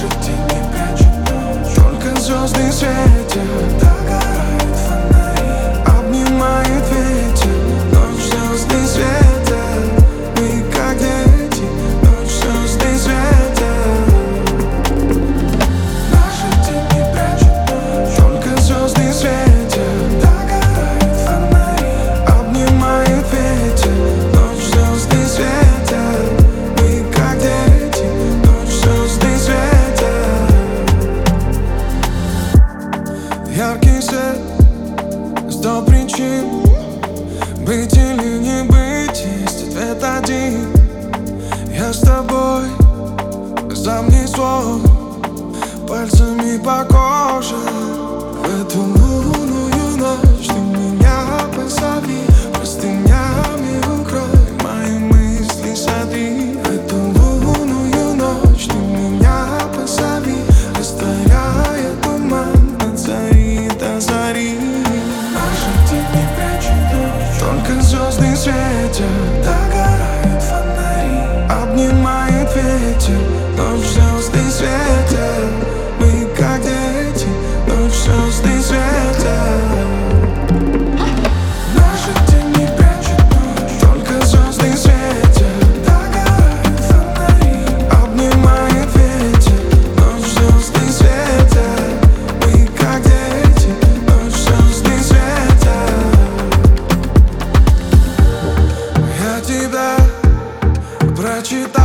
Наши тени прячут ночь, только звезды светят, догорают фонари, обнимает ветер, ночь звезды светят. Мы как дети, ночь звезды светят. Наши тени прячут ночь, только звезды светят, догорают фонари, обнимает ветер, ночь звезды светят. Мы как дети, ночь звезды светят. Яркий свет, 100 причин быть или не быть, есть ответ один. Я с тобой, замни свой, пальцами по коже. В эту лунную ночь ты меня позови, простынями укрой, мои мысли сотри. В эту лунную ночь ты меня позови, растворяя туман от зари до зари. Наши тени прячут ночь, только звезды светят, догорают фонари, обнимает ветер, ночь звезды светят. Мы как дети, ночь звезды светят. Наши тени прячут ночь, только звезды светят, догорают фонари, обнимает ветер, ночь звезды светят. Мы как дети, ночь звезды светят. Я тебя прочитал.